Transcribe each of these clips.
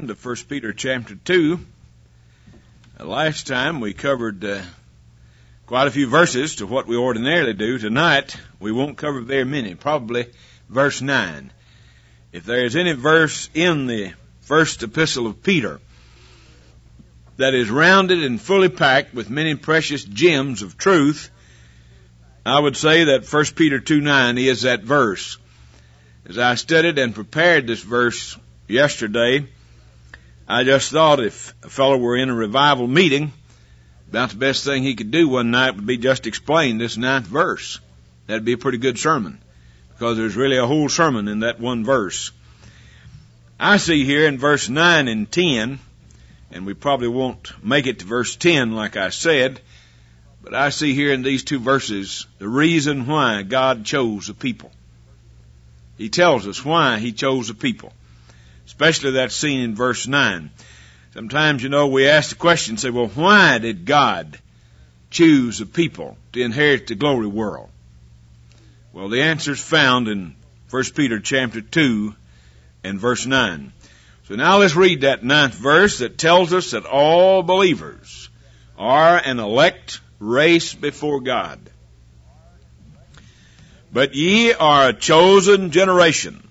To 1 Peter chapter 2. Last time we covered quite a few verses to what we ordinarily do. Tonight we won't cover very many, probably verse 9. If there is any verse in the first epistle of Peter that is rounded and fully packed with many precious gems of truth, I would say that 1 Peter 2:9 is that verse. As I studied and prepared this verse yesterday, I just thought if a fellow were in a revival meeting, about the best thing he could do one night would be just explain this 9th verse. That'd be a pretty good sermon, because there's really a whole sermon in that one verse. I see here in verse 9 and 10, and we probably won't make it to verse 10 like I said, but I see here in these two verses the reason why God chose a people. He tells us why He chose a people. Especially that scene in verse 9. Sometimes, we ask the question, say, well, why did God choose a people to inherit the glory world? Well, the answer is found in 1 Peter chapter 2 and verse 9. So now let's read that 9th verse that tells us that all believers are an elect race before God. But ye are a chosen generation,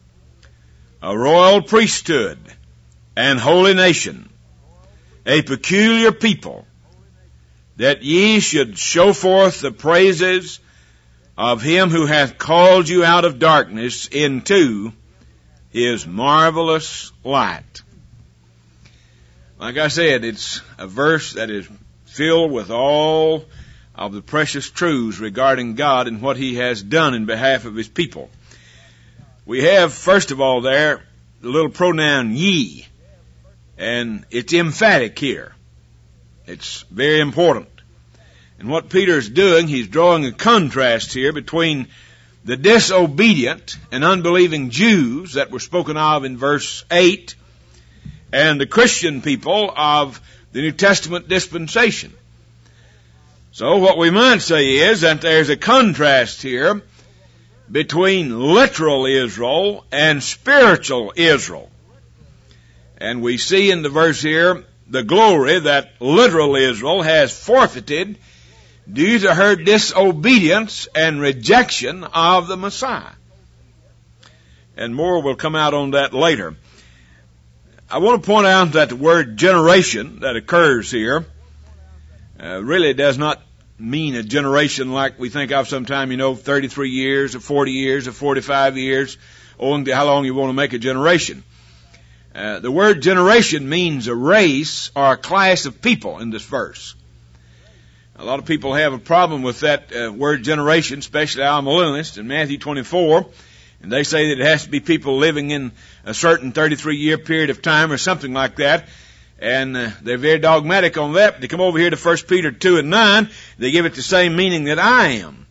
a royal priesthood, and holy nation, a peculiar people, that ye should show forth the praises of Him who hath called you out of darkness into His marvelous light. Like I said, it's a verse that is filled with all of the precious truths regarding God and what He has done in behalf of His people. We have, first of all, there, the little pronoun ye, and it's emphatic here. It's very important. And what Peter's doing, he's drawing a contrast here between the disobedient and unbelieving Jews that were spoken of in verse 8 and the Christian people of the New Testament dispensation. So what we might say is that there's a contrast here between literal Israel and spiritual Israel. And we see in the verse here the glory that literal Israel has forfeited due to her disobedience and rejection of the Messiah. And more will come out on that later. I want to point out that the word generation that occurs here really does not mean a generation like we think of sometime, 33 years or 40 years or 45 years, owing to how long you want to make a generation. The word generation means a race or a class of people in this verse. A lot of people have a problem with that word generation, especially our millennialists in Matthew 24, and they say that it has to be people living in a certain 33-year period of time or something like that. And they're very dogmatic on that. But they come over here to 1 Peter 2 and 9. They give it the same meaning that I am.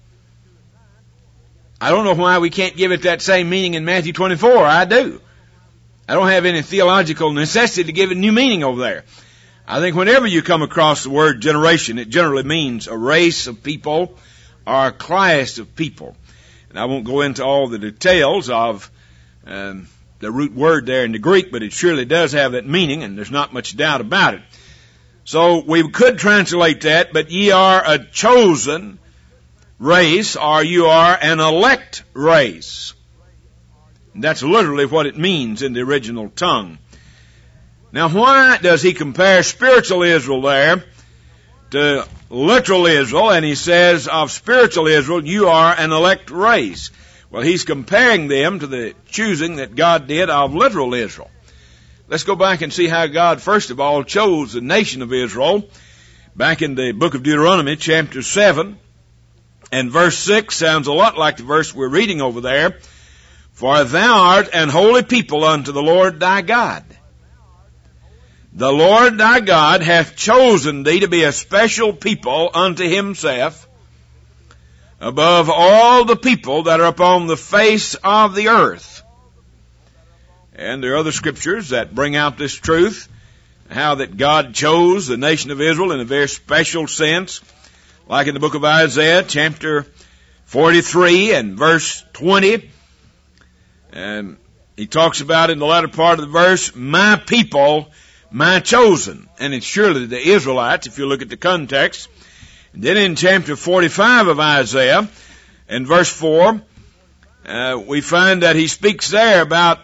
I don't know why we can't give it that same meaning in Matthew 24. I do. I don't have any theological necessity to give it new meaning over there. I think whenever you come across the word generation, it generally means a race of people or a class of people. And I won't go into all the details of the root word there in the Greek, but it surely does have that meaning, and there's not much doubt about it. So we could translate that, but ye are a chosen race, or you are an elect race. And that's literally what it means in the original tongue. Now, why does he compare spiritual Israel there to literal Israel, and he says of spiritual Israel, you are an elect race? Well, he's comparing them to the choosing that God did of literal Israel. Let's go back and see how God, first of all, chose the nation of Israel. Back in the book of Deuteronomy, chapter 7, and verse 6 sounds a lot like the verse we're reading over there. For thou art an holy people unto the Lord thy God. The Lord thy God hath chosen thee to be a special people unto Himself, above all the people that are upon the face of the earth. And there are other scriptures that bring out this truth, how that God chose the nation of Israel in a very special sense, like in the book of Isaiah, chapter 43 and verse 20. And he talks about in the latter part of the verse, my people, my chosen. And it's surely the Israelites, if you look at the context. And then in chapter 45 of Isaiah, in verse 4, we find that he speaks there about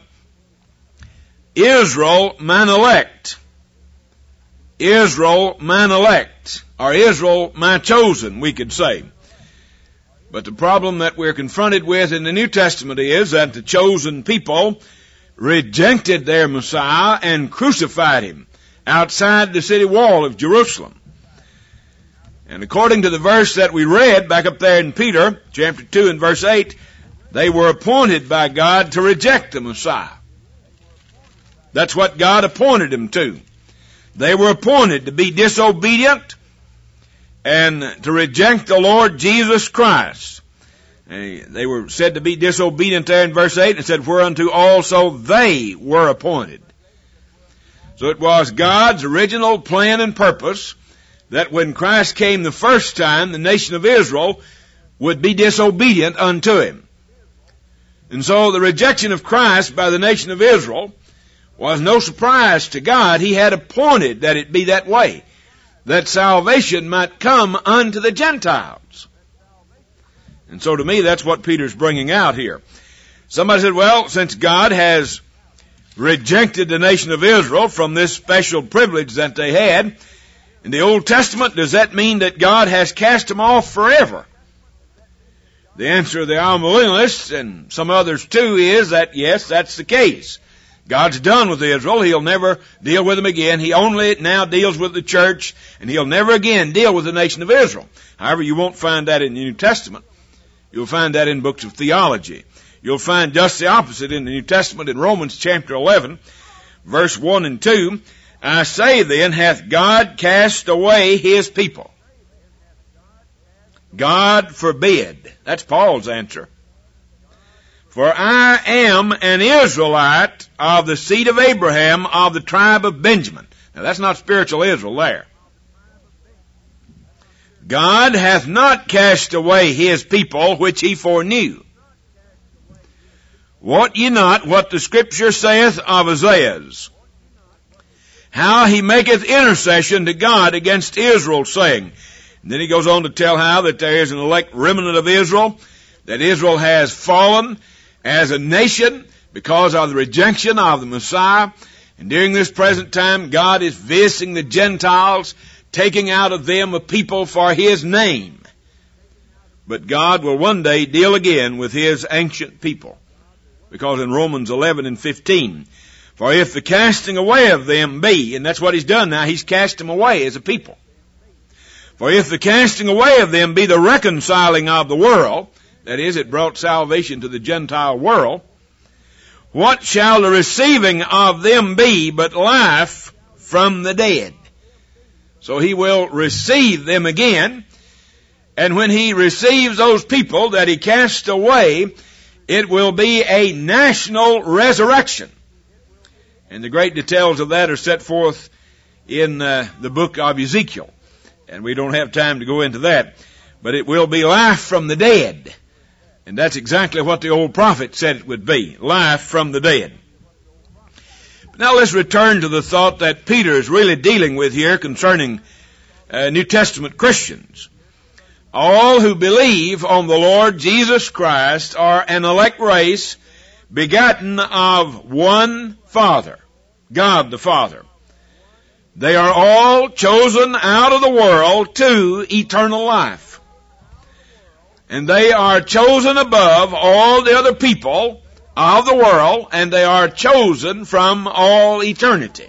Israel, mine elect. Israel, mine elect. Or Israel, my chosen, we could say. But the problem that we're confronted with in the New Testament is that the chosen people rejected their Messiah and crucified him outside the city wall of Jerusalem. And according to the verse that we read back up there in Peter, chapter 2 and verse 8, they were appointed by God to reject the Messiah. That's what God appointed them to. They were appointed to be disobedient and to reject the Lord Jesus Christ. They were said to be disobedient there in verse 8, and said, whereunto also they were appointed. So it was God's original plan and purpose that when Christ came the first time, the nation of Israel would be disobedient unto him. And so the rejection of Christ by the nation of Israel was no surprise to God. He had appointed that it be that way, that salvation might come unto the Gentiles. And so to me, that's what Peter's bringing out here. Somebody said, well, since God has rejected the nation of Israel from this special privilege that they had in the Old Testament, does that mean that God has cast them off forever? The answer of the amillennialists and some others too is that yes, that's the case. God's done with Israel. He'll never deal with them again. He only now deals with the church, and he'll never again deal with the nation of Israel. However, you won't find that in the New Testament. You'll find that in books of theology. You'll find just the opposite in the New Testament in Romans chapter 11, verse 1 and 2. I say then, hath God cast away his people? God forbid. That's Paul's answer. For I am an Israelite of the seed of Abraham, of the tribe of Benjamin. Now that's not spiritual Israel there. God hath not cast away his people which he foreknew. Wot ye not what the Scripture saith of Isaiah's, how he maketh intercession to God against Israel, saying. And then he goes on to tell how that there is an elect remnant of Israel, that Israel has fallen as a nation because of the rejection of the Messiah. And during this present time, God is visiting the Gentiles, taking out of them a people for his name. But God will one day deal again with his ancient people. Because in Romans 11 and 15, for if the casting away of them be, and that's what he's done now, he's cast them away as a people. For if the casting away of them be the reconciling of the world, that is, it brought salvation to the Gentile world, what shall the receiving of them be but life from the dead? So he will receive them again, and when he receives those people that he cast away, it will be a national resurrection. And the great details of that are set forth in the book of Ezekiel. And we don't have time to go into that. But it will be life from the dead. And that's exactly what the old prophet said it would be. Life from the dead. But now let's return to the thought that Peter is really dealing with here concerning New Testament Christians. All who believe on the Lord Jesus Christ are an elect race, begotten of one Father, God the Father. They are all chosen out of the world to eternal life. And they are chosen above all the other people of the world, and they are chosen from all eternity.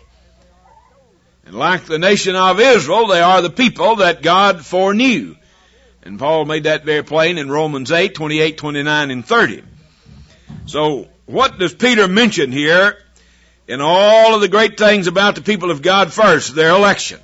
And like the nation of Israel, they are the people that God foreknew. And Paul made that very plain in Romans 8, 28, 29, and 30. So what does Peter mention here in all of the great things about the people of God first? Their election.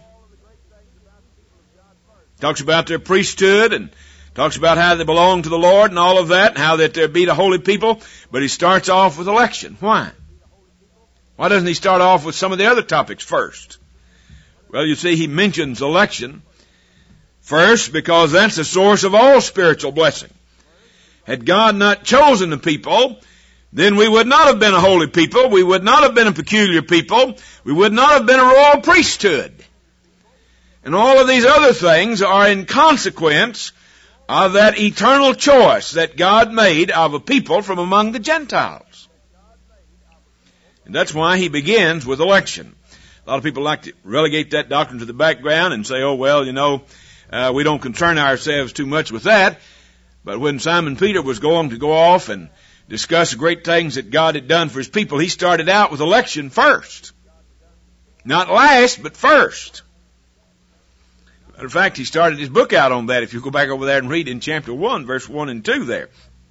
Talks about their priesthood and talks about how they belong to the Lord and all of that, and how that there be the holy people. But he starts off with election. Why? Why doesn't he start off with some of the other topics first? Well, you see, he mentions election first because that's the source of all spiritual blessing. Had God not chosen the people, then we would not have been a holy people. We would not have been a peculiar people. We would not have been a royal priesthood. And all of these other things are in consequence of that eternal choice that God made of a people from among the Gentiles. And that's why he begins with election. A lot of people like to relegate that doctrine to the background and say, oh, well, we don't concern ourselves too much with that. But when Simon Peter was going to go off and discuss the great things that God had done for his people, he started out with election first. Not last, but first. Matter of fact, he started his book out on that. If you go back over there and read in chapter 1, verse 1 and 2 there.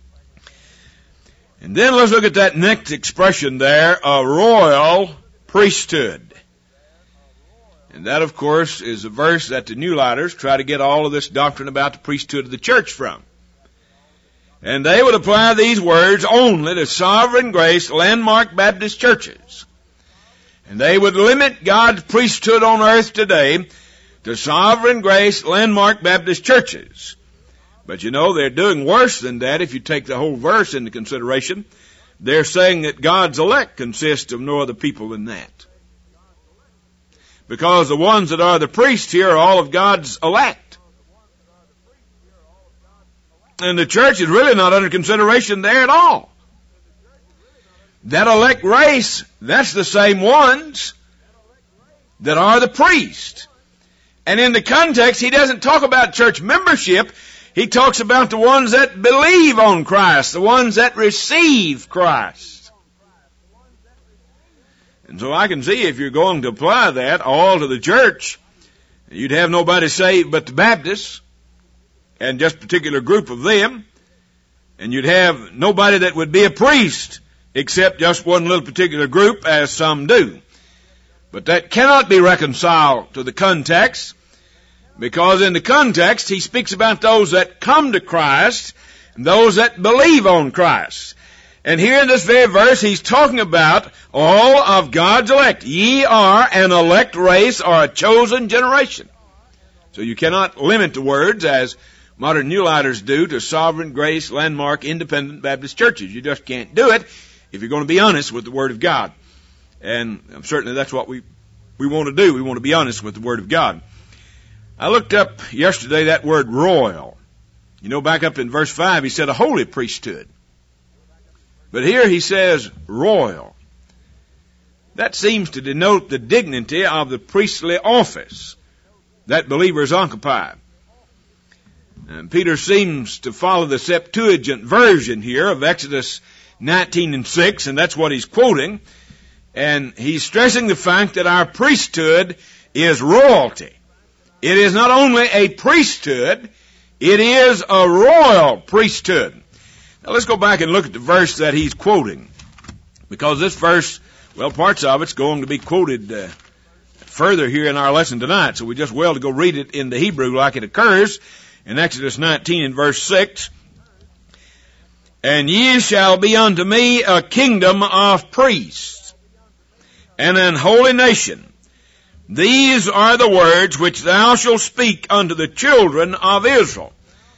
And then let's look at that next expression there, a royal priesthood. And that, of course, is a verse that the New Lighters try to get all of this doctrine about the priesthood of the church from. And they would apply these words only to Sovereign Grace Landmark Baptist churches. And they would limit God's priesthood on earth today to Sovereign Grace Landmark Baptist churches. But they're doing worse than that if you take the whole verse into consideration. They're saying that God's elect consists of no other people than that. Because the ones that are the priests here are all of God's elect. And the church is really not under consideration there at all. That elect race, that's the same ones that are the priests. And in the context, he doesn't talk about church membership. He talks about the ones that believe on Christ, the ones that receive Christ. And so I can see if you're going to apply that all to the church, you'd have nobody saved but the Baptists, and just a particular group of them, and you'd have nobody that would be a priest except just one little particular group, as some do. But that cannot be reconciled to the context, because in the context he speaks about those that come to Christ and those that believe on Christ. And here in this very verse he's talking about all of God's elect. Ye are an elect race or a chosen generation. So you cannot limit the words as modern New Lighters do to Sovereign Grace Landmark Independent Baptist churches. You just can't do it if you're going to be honest with the Word of God. And certainly that's what we want to do. We want to be honest with the Word of God. I looked up yesterday that word royal. Back up in verse 5, he said a holy priesthood. But here he says royal. That seems to denote the dignity of the priestly office that believers occupy. And Peter seems to follow the Septuagint version here of Exodus 19 and 6, and that's what he's quoting. And he's stressing the fact that our priesthood is royalty. It is not only a priesthood, it is a royal priesthood. Now let's go back and look at the verse that he's quoting. Because this verse, parts of it's going to be quoted further here in our lesson tonight. So we just well to go read it in the Hebrew like it occurs in Exodus 19 and verse 6. And ye shall be unto me a kingdom of priests, and an holy nation. These are the words which thou shalt speak unto the children of Israel.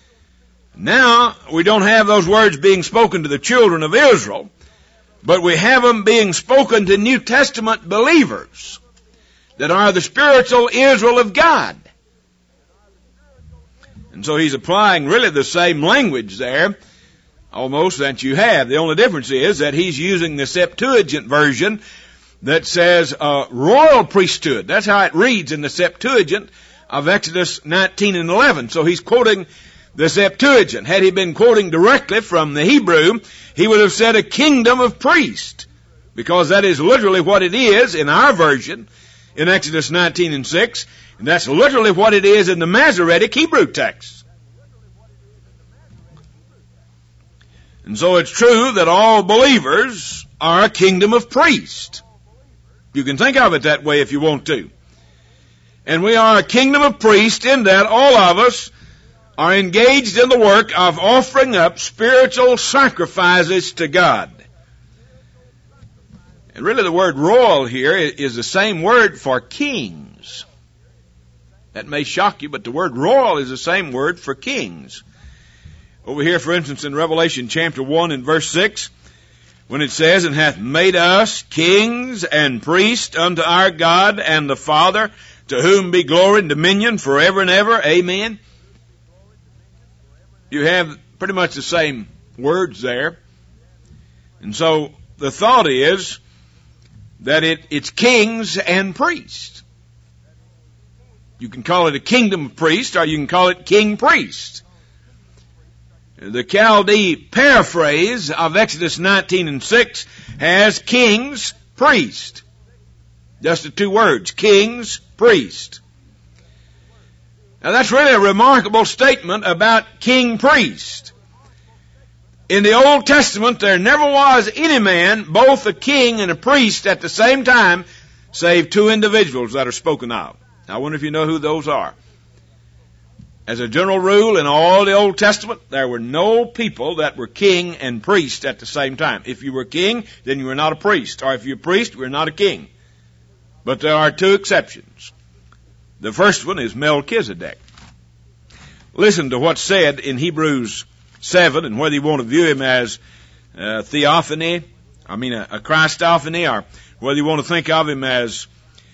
Now, we don't have those words being spoken to the children of Israel, but we have them being spoken to New Testament believers that are the spiritual Israel of God. And so he's applying really the same language there, almost, that you have. The only difference is that he's using the Septuagint version that says royal priesthood. That's how it reads in the Septuagint of Exodus 19 and 11. So he's quoting the Septuagint. Had he been quoting directly from the Hebrew, he would have said a kingdom of priests, because that is literally what it is in our version in Exodus 19 and 6, and that's literally what it is in the Masoretic Hebrew text. And so it's true that all believers are a kingdom of priests. You can think of it that way if you want to. And we are a kingdom of priests in that all of us are engaged in the work of offering up spiritual sacrifices to God. And really the word royal here is the same word for kings. That may shock you, but the word royal is the same word for kings. Over here, for instance, in Revelation chapter 1 and verse 6, when it says, and hath made us kings and priests unto our God and the Father, to whom be glory and dominion forever and ever. Amen. You have pretty much the same words there. And so the thought is that it's kings and priests. You can call it a kingdom of priests, or you can call it king-priest. The Chaldee paraphrase of Exodus 19:6 has kings, priest. Just the two words, kings, priest. Now that's really a remarkable statement about king-priest. In the Old Testament, there never was any man, both a king and a priest at the same time, save two individuals that are spoken of. I wonder if you know who those are. As a general rule, in all the Old Testament, there were no people that were king and priest at the same time. If you were king, then you were not a priest. Or if you're a priest, you were not a king. But there are two exceptions. The first one is Melchizedek. Listen to what's said in Hebrews 7, and whether you want to view him as a Christophany, or whether you want to think of him as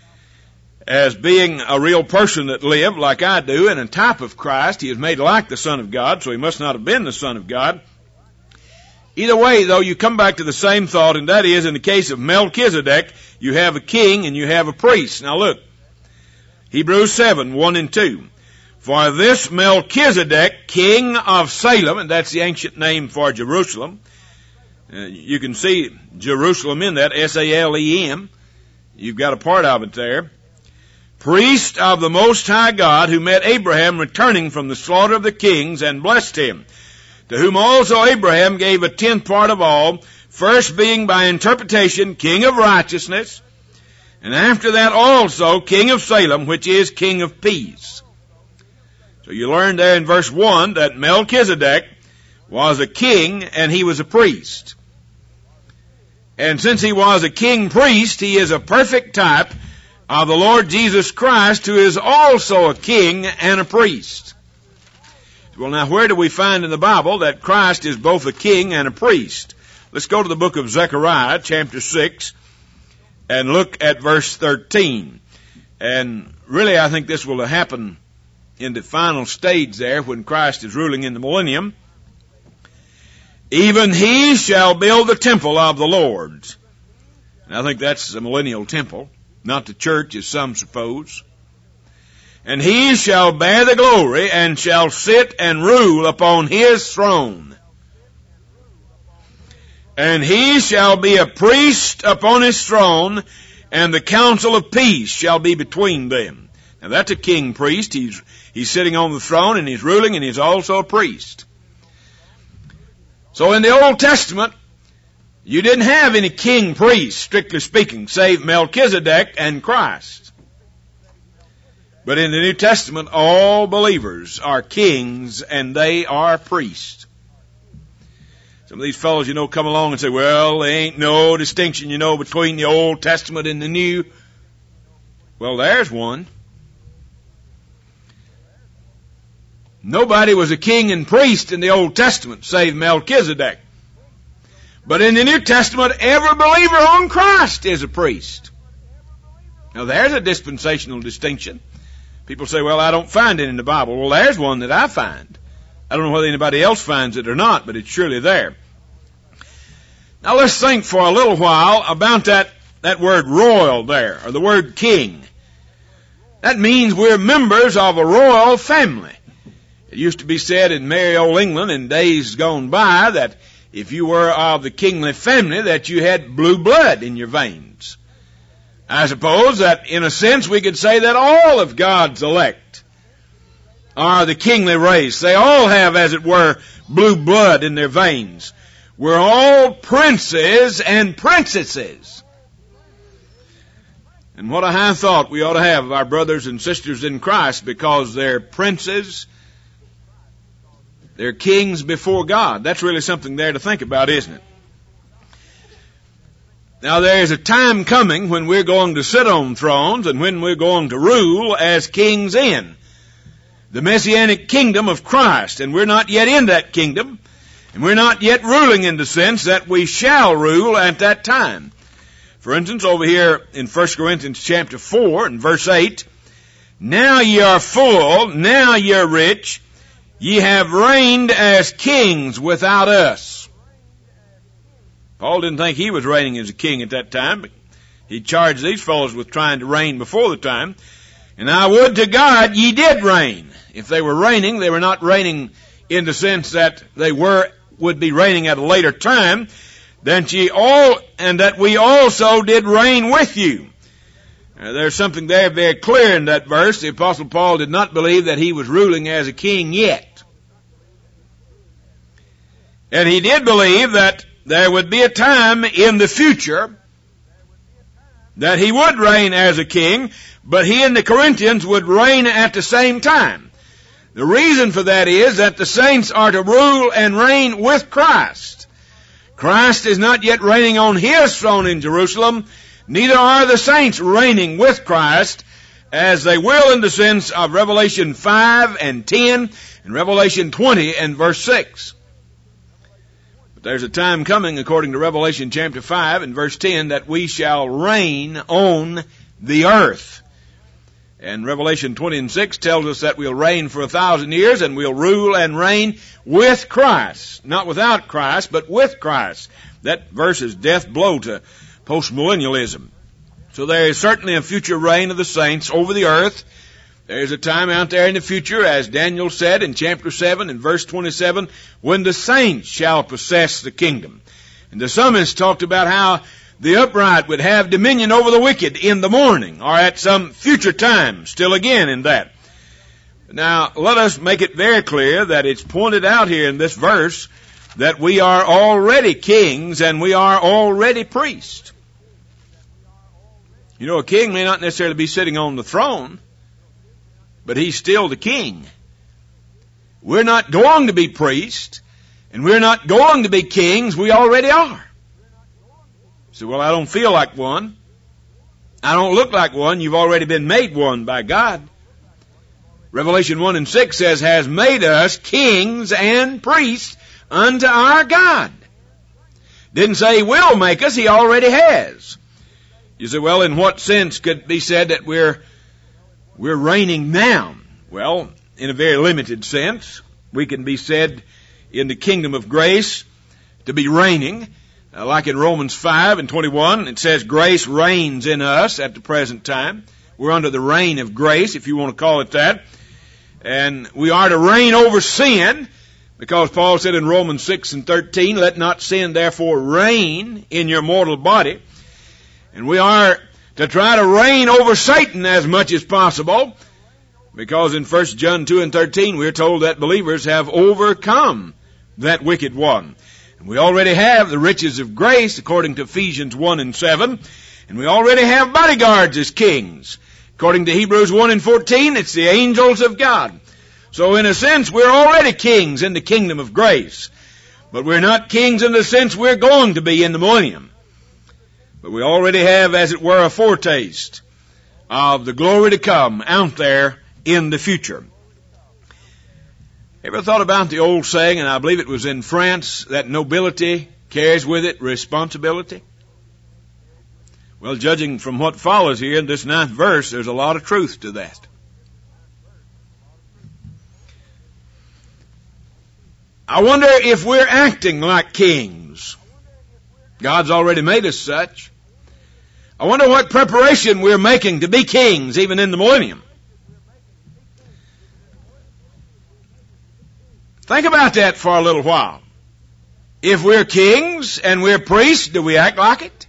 being a real person that lived like I do and a type of Christ. He is made like the Son of God, so he must not have been the Son of God. Either way, though, you come back to the same thought, and that is, in the case of Melchizedek, you have a king and you have a priest. Now look, Hebrews 7, 1 and 2. For this Melchizedek, king of Salem, and that's the ancient name for Jerusalem. You can see Jerusalem in that, S-A-L-E-M. You've got a part of it there. Priest of the Most High God, who met Abraham returning from the slaughter of the kings and blessed him, to whom also Abraham gave a tenth part of all, first being by interpretation king of righteousness, and after that also king of Salem, which is king of peace. So you learn there in verse 1 that Melchizedek was a king and he was a priest. And since he was a king-priest, he is a perfect type of the Lord Jesus Christ, who is also a king and a priest. Well, now, where do we find in the Bible that Christ is both a king and a priest? Let's go to the book of Zechariah, chapter 6, and look at verse 13. And really, I think this will happen in the final stage there when Christ is ruling in the millennium. Even he shall build the temple of the Lord. And I think that's the millennial temple, not the church as some suppose. And he shall bear the glory and shall sit and rule upon his throne. And he shall be a priest upon his throne, and the council of peace shall be between them. Now that's a king priest. He's sitting on the throne and he's ruling, and he's also a priest. So in the Old Testament, you didn't have any king priest, strictly speaking, save Melchizedek and Christ. But in the New Testament, all believers are kings and they are priests. Some of these fellows, come along and say, well, there ain't no distinction, between the Old Testament and the New. Well, there's one. Nobody was a king and priest in the Old Testament, save Melchizedek. But in the New Testament, every believer on Christ is a priest. Now, there's a dispensational distinction. People say, well, I don't find it in the Bible. Well, there's one that I find. I don't know whether anybody else finds it or not, but it's surely there. Now, let's think for a little while about that word royal there, or the word king. That means we're members of a royal family. It used to be said in merry old England in days gone by that if you were of the kingly family, that you had blue blood in your veins. I suppose that in a sense we could say that all of God's elect are the kingly race. They all have, as it were, blue blood in their veins. We're all princes and princesses. And what a high thought we ought to have of our brothers and sisters in Christ, because they're princes. They're kings before God. That's really something there to think about, isn't it? Now, there's a time coming when we're going to sit on thrones and when we're going to rule as kings in the Messianic kingdom of Christ. And we're not yet in that kingdom. And we're not yet ruling in the sense that we shall rule at that time. For instance, over here in 1 Corinthians chapter 4 and verse 8, now ye are full, now ye are rich, ye have reigned as kings without us. Paul didn't think he was reigning as a king at that time, but he charged these fellows with trying to reign before the time. And I would to God ye did reign. If they were reigning, they were not reigning in the sense that they would be reigning at a later time, and that we also did reign with you. There's something there very clear in that verse. The Apostle Paul did not believe that he was ruling as a king yet. And he did believe that there would be a time in the future that he would reign as a king, but he and the Corinthians would reign at the same time. The reason for that is that the saints are to rule and reign with Christ. Christ is not yet reigning on his throne in Jerusalem, neither are the saints reigning with Christ, as they will in the sense of Revelation 5 and 10 and Revelation 20 and verse 6. But there's a time coming, according to Revelation chapter 5 and verse 10, that we shall reign on the earth. And Revelation 20 and 6 tells us that we'll reign for 1,000 years and we'll rule and reign with Christ. Not without Christ, but with Christ. That verse is death blow to postmillennialism. So there is certainly a future reign of the saints over the earth. There's a time out there in the future, as Daniel said in chapter 7 and verse 27, when the saints shall possess the kingdom. And the psalmist talked about how the upright would have dominion over the wicked in the morning, or at some future time, still again in that. Now, let us make it very clear that it's pointed out here in this verse that we are already kings and we are already priests. You know, a king may not necessarily be sitting on the throne, but he's still the king. We're not going to be priests, and we're not going to be kings. We already are. So, well, I don't feel like one. I don't look like one. You've already been made one by God. Revelation 1 and 6 says, has made us kings and priests unto our God. Didn't say he will make us. He already has. You say, well, in what sense could it be said that we're reigning now? Well, in a very limited sense. We can be said in the kingdom of grace to be reigning. Like in Romans 5 and 21, it says grace reigns in us at the present time. We're under the reign of grace, if you want to call it that. And we are to reign over sin, because Paul said in Romans 6 and 13, let not sin therefore reign in your mortal body. And we are to try to reign over Satan as much as possible, because in 1 John 2 and 13, we're told that believers have overcome that wicked one. And we already have the riches of grace, according to Ephesians 1 and 7. And we already have bodyguards as kings. According to Hebrews 1 and 14, it's the angels of God. So in a sense, we're already kings in the kingdom of grace. But we're not kings in the sense we're going to be in the millennium. But we already have, as it were, a foretaste of the glory to come out there in the future. Ever thought about the old saying, and I believe it was in France, that nobility carries with it responsibility? Well, judging from what follows here in this 9th verse, there's a lot of truth to that. I wonder if we're acting like kings. God's already made us such. I wonder what preparation we're making to be kings, even in the millennium. Think about that for a little while. If we're kings and we're priests, do we act like it?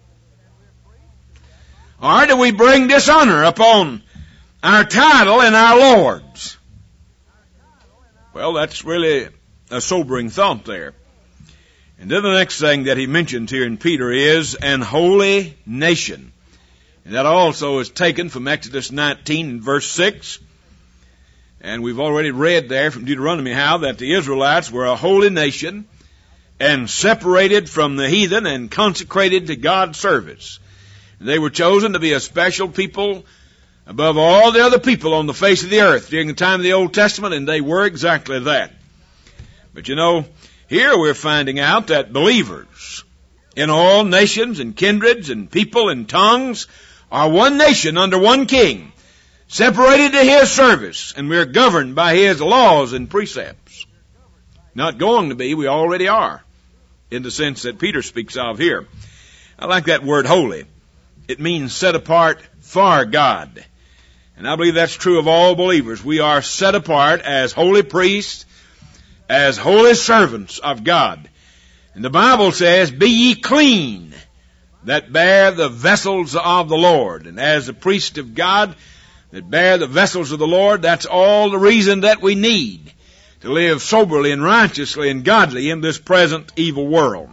Or do we bring dishonor upon our title and our lords? Well, that's really a sobering thought there. And then the next thing that he mentions here in Peter is an holy nation. And that also is taken from Exodus 19 and verse 6. And we've already read there from Deuteronomy how that the Israelites were a holy nation and separated from the heathen and consecrated to God's service. They were chosen to be a special people above all the other people on the face of the earth during the time of the Old Testament, and they were exactly that. But you know, Here we're finding out that believers in all nations and kindreds and people and tongues are one nation under one king, separated to his service, and we're governed by his laws and precepts. Not going to be, we already are, in the sense that Peter speaks of here. I like that word holy. It means set apart for God. And I believe that's true of all believers. We are set apart as holy priests, as holy servants of God. And the Bible says, be ye clean that bear the vessels of the Lord. And as the priest of God that bear the vessels of the Lord, that's all the reason that we need to live soberly and righteously and godly in this present evil world.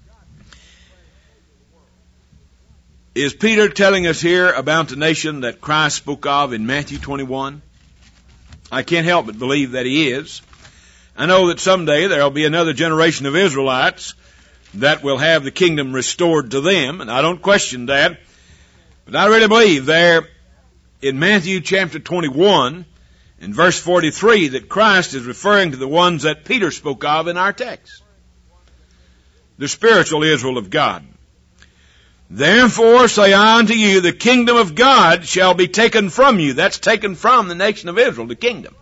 Is Peter telling us here about the nation that Christ spoke of in Matthew 21? I can't help but believe that he is. I know that someday there will be another generation of Israelites that will have the kingdom restored to them, and I don't question that. But I really believe there in Matthew chapter 21 and verse 43 that Christ is referring to the ones that Peter spoke of in our text. The spiritual Israel of God. Therefore say I unto you, the kingdom of God shall be taken from you. That's taken from the nation of Israel, the kingdom.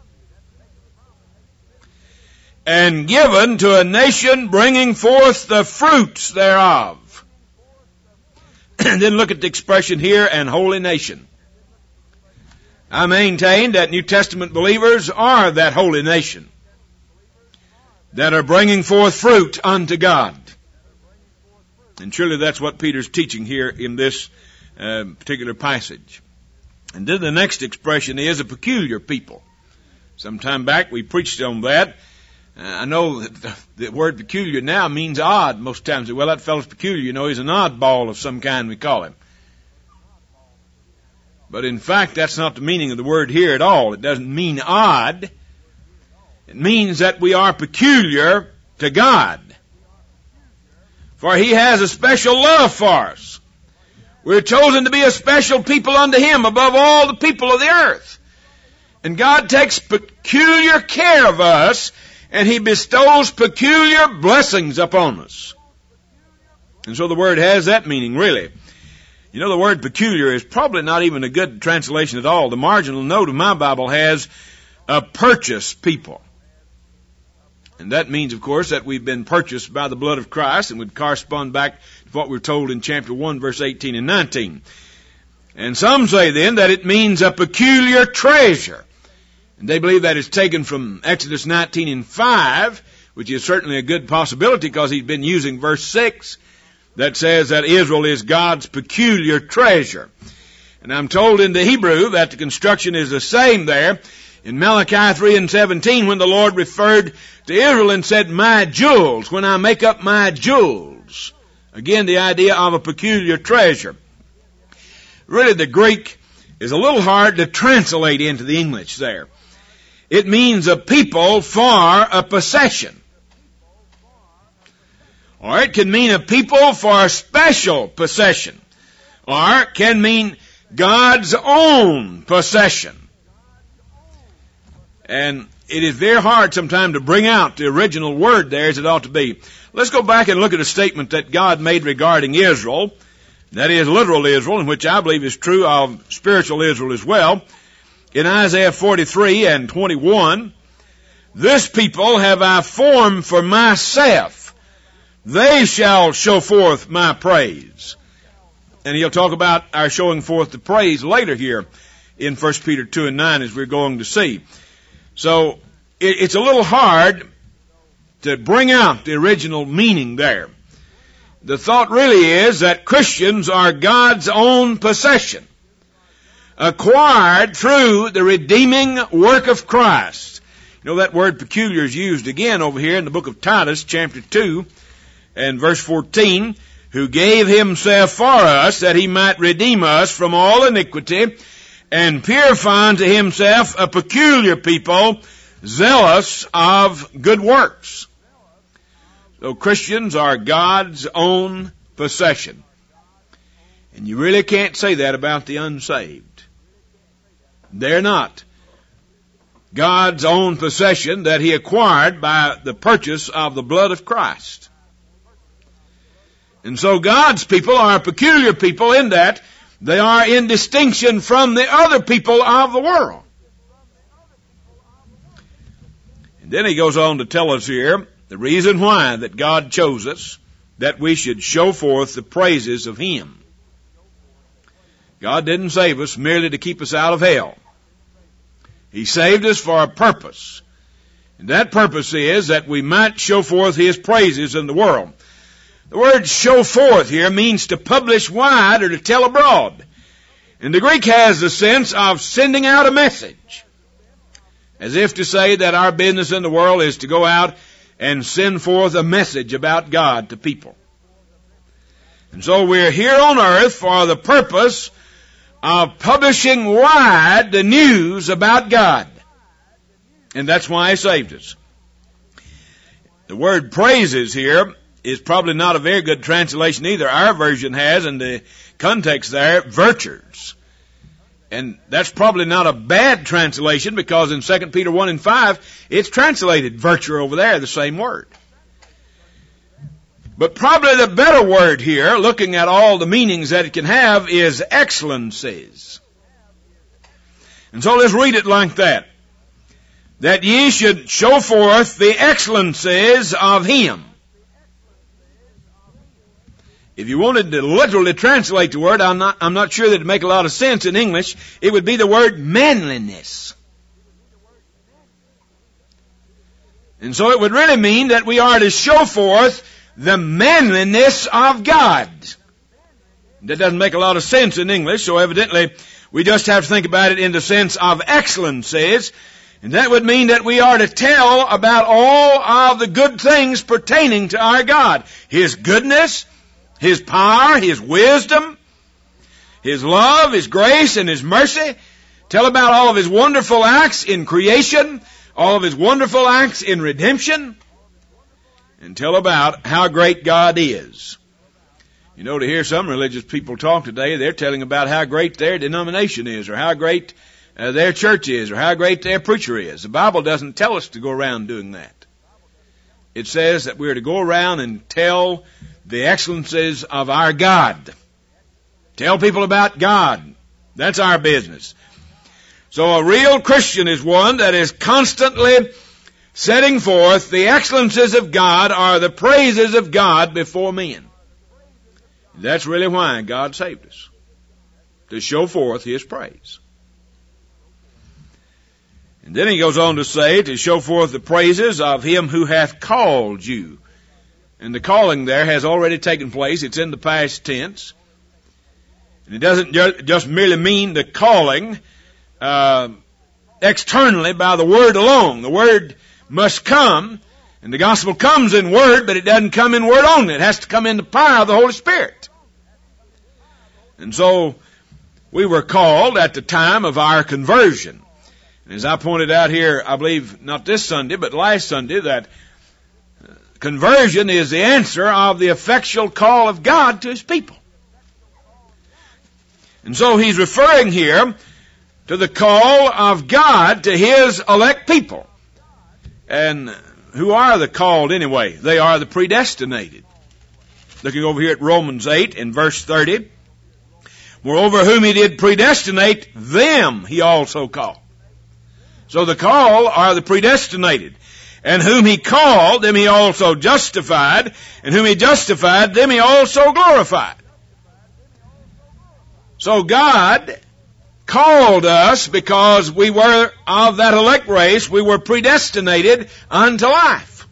And given to a nation bringing forth the fruits thereof. And then look at the expression here, an holy nation. I maintain that New Testament believers are that holy nation that are bringing forth fruit unto God. And surely that's what Peter's teaching here in this particular passage. And then the next expression is a peculiar people. Some time back we preached on that. I know that the word peculiar now means odd most times. Well, that fellow's peculiar, you know, he's an oddball of some kind, we call him. But in fact, that's not the meaning of the word here at all. It doesn't mean odd. It means that we are peculiar to God. For he has a special love for us. We're chosen to be a special people unto him above all the people of the earth. And God takes peculiar care of us, and he bestows peculiar blessings upon us. And so the word has that meaning, really. You know, the word peculiar is probably not even a good translation at all. The marginal note of my Bible has a purchased people. And that means, of course, that we've been purchased by the blood of Christ, and would correspond back to what we're told in chapter 1, verse 18 and 19. And some say then that it means a peculiar treasure. And they believe that is taken from Exodus 19 and 5, which is certainly a good possibility because he's been using verse 6 that says that Israel is God's peculiar treasure. And I'm told in the Hebrew that the construction is the same there in Malachi 3 and 17 when the Lord referred to Israel and said, my jewels, when I make up my jewels. Again, the idea of a peculiar treasure. Really, the Greek is a little hard to translate into the English there. It means a people for a possession. Or it can mean a people for a special possession. Or it can mean God's own possession. And it is very hard sometimes to bring out the original word there as it ought to be. Let's go back and look at a statement that God made regarding Israel. That is literal Israel, and which I believe is true of spiritual Israel as well. In Isaiah 43 and 21, this people have I formed for myself. They shall show forth my praise. And he'll talk about our showing forth the praise later here in 1 Peter 2 and 9 as we're going to see. So it's a little hard to bring out the original meaning there. The thought really is that Christians are God's own possession, acquired through the redeeming work of Christ. You know, that word peculiar is used again over here in the book of Titus, chapter 2, and verse 14, who gave himself for us that he might redeem us from all iniquity and purify unto himself a peculiar people, zealous of good works. So Christians are God's own possession. And you really can't say that about the unsaved. They're not. God's own possession that He acquired by the purchase of the blood of Christ. And so God's people are a peculiar people in that they are in distinction from the other people of the world. And then he goes on to tell us here the reason why that God chose us, that we should show forth the praises of Him. God didn't save us merely to keep us out of hell. He saved us for a purpose. And that purpose is that we might show forth His praises in the world. The word show forth here means to publish wide or to tell abroad. And the Greek has the sense of sending out a message. As if to say that our business in the world is to go out and send forth a message about God to people. And so we're here on earth for the purpose of publishing wide the news about God. And that's why He saved us. The word praises here is probably not a very good translation either. Our version has, in the context there, virtues. And that's probably not a bad translation, because in 2 Peter 1 and 5, it's translated virtue over there, the same word. But probably the better word here, looking at all the meanings that it can have, is excellencies. And so let's read it like that. That ye should show forth the excellencies of Him. If you wanted to literally translate the word, I'm not sure that it'd make a lot of sense in English. It would be the word manliness. And so it would really mean that we are to show forth the manliness of God. That doesn't make a lot of sense in English, so evidently we just have to think about it in the sense of excellencies. And that would mean that we are to tell about all of the good things pertaining to our God. His goodness, His power, His wisdom, His love, His grace, and His mercy. Tell about all of His wonderful acts in creation, all of His wonderful acts in redemption, and tell about how great God is. You know, to hear some religious people talk today, they're telling about how great their denomination is, or how great their church is, or how great their preacher is. The Bible doesn't tell us to go around doing that. It says that we're to go around and tell the excellencies of our God. Tell people about God. That's our business. So a real Christian is one that is constantly setting forth the excellencies of God, or the praises of God before men. That's really why God saved us. To show forth His praise. And then he goes on to say, to show forth the praises of Him who hath called you. And the calling there has already taken place. It's in the past tense. And it doesn't just merely mean the calling externally by the Word alone. The Word must come, and the gospel comes in Word, but it doesn't come in Word only. It has to come in the power of the Holy Spirit. And so we were called at the time of our conversion. And as I pointed out here, I believe not this Sunday, but last Sunday, that conversion is the answer of the effectual call of God to His people. And so he's referring here to the call of God to His elect people. And who are the called anyway? They are the predestinated. Looking over here at Romans 8 in verse 30. Moreover, whom He did predestinate, them He also called. So the call are the predestinated. And whom He called, them He also justified. And whom He justified, them He also glorified. So God called us because we were of that elect race. We were predestinated unto life.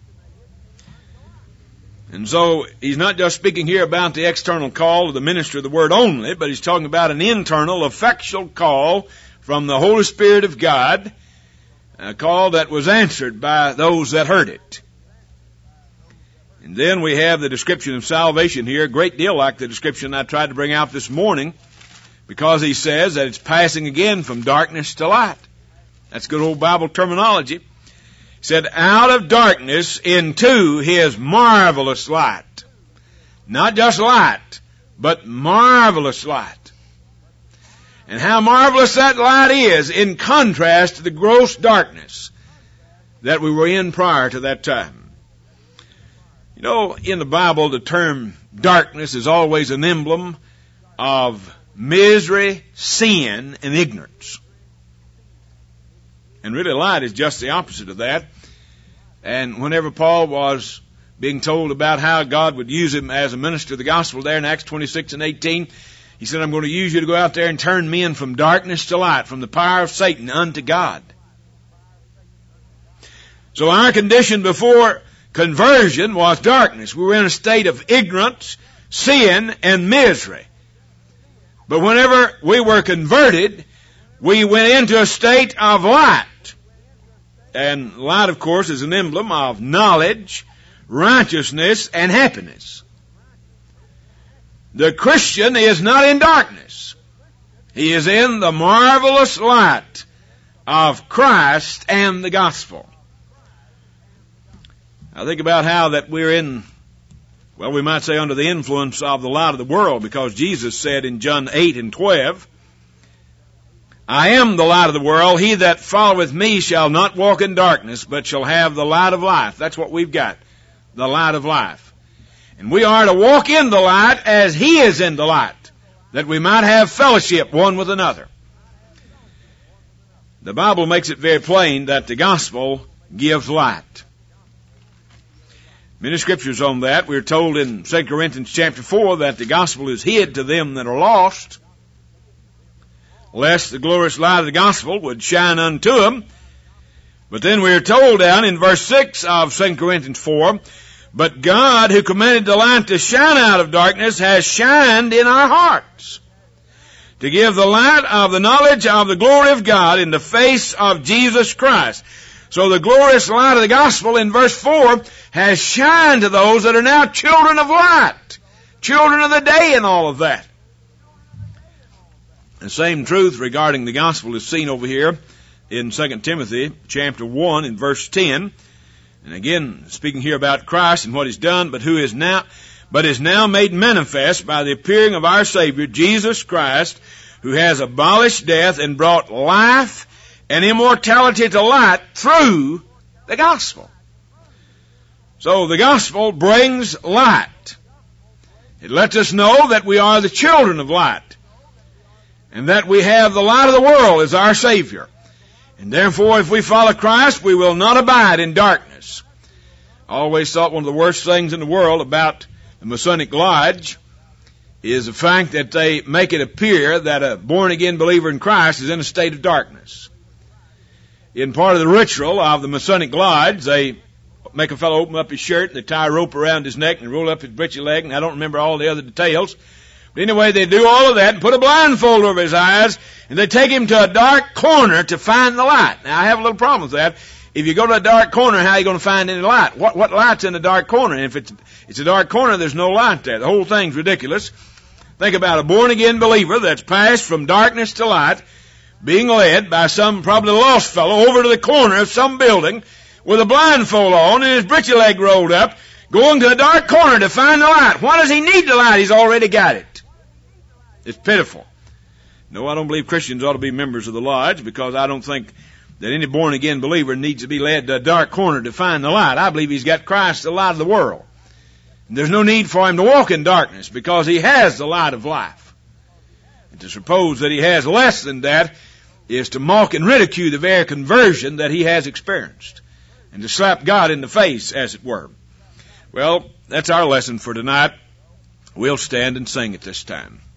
And so He's not just speaking here about the external call of the ministry of the Word only, but He's talking about an internal, effectual call from the Holy Spirit of God, a call that was answered by those that heard it. And then we have the description of salvation here, a great deal like the description I tried to bring out this morning, because he says that it's passing again from darkness to light. That's good old Bible terminology. He said, out of darkness into His marvelous light. Not just light, but marvelous light. And how marvelous that light is in contrast to the gross darkness that we were in prior to that time. You know, in the Bible, the term darkness is always an emblem of misery, sin, and ignorance. And really, light is just the opposite of that. And whenever Paul was being told about how God would use him as a minister of the gospel there in Acts 26 and 18, he said, I'm going to use you to go out there and turn men from darkness to light, from the power of Satan unto God. So our condition before conversion was darkness. We were in a state of ignorance, sin, and misery. But whenever we were converted, we went into a state of light. And light, of course, is an emblem of knowledge, righteousness, and happiness. The Christian is not in darkness. He is in the marvelous light of Christ and the gospel. I think about how that we're in, well, we might say under the influence of the light of the world, because Jesus said in John 8 and 12, I am the light of the world. He that followeth me shall not walk in darkness, but shall have the light of life. That's what we've got, the light of life. And we are to walk in the light as He is in the light, that we might have fellowship one with another. The Bible makes it very plain that the gospel gives light. Many scriptures on that. We're told in 2 Corinthians chapter 4 that the gospel is hid to them that are lost, lest the glorious light of the gospel would shine unto them. But then we're told down in verse 6 of 2 Corinthians 4, but God, who commanded the light to shine out of darkness, has shined in our hearts, to give the light of the knowledge of the glory of God in the face of Jesus Christ. So the glorious light of the gospel in verse 4 has shined to those that are now children of light, children of the day and all of that. The same truth regarding the gospel is seen over here in 2 Timothy chapter 1 in verse 10. And again, speaking here about Christ and what He's done, but is now made manifest by the appearing of our Savior, Jesus Christ, who has abolished death and brought life and immortality to light through the gospel. So the gospel brings light. It lets us know that we are the children of light, and that we have the light of the world as our Savior. And therefore, if we follow Christ, we will not abide in darkness. I always thought one of the worst things in the world about the Masonic Lodge is the fact that they make it appear that a born-again believer in Christ is in a state of darkness. In part of the ritual of the Masonic Lodge, they make a fellow open up his shirt, and they tie a rope around his neck and roll up his breechy leg, and I don't remember all the other details. But anyway, they do all of that and put a blindfold over his eyes, and they take him to a dark corner to find the light. Now, I have a little problem with that. If you go to a dark corner, how are you going to find any light? What light's in a dark corner? And if it's a dark corner, there's no light there. The whole thing's ridiculous. Think about a born-again believer that's passed from darkness to light, being led by some probably lost fellow over to the corner of some building with a blindfold on and his breechy leg rolled up, going to a dark corner to find the light. Why does he need the light? He's already got it. It's pitiful. No, I don't believe Christians ought to be members of the lodge, because I don't think that any born-again believer needs to be led to a dark corner to find the light. I believe he's got Christ, the light of the world. And there's no need for him to walk in darkness, because he has the light of life. And to suppose that he has less than that is to mock and ridicule the very conversion that he has experienced, and to slap God in the face, as it were. Well, that's our lesson for tonight. We'll stand and sing at this time.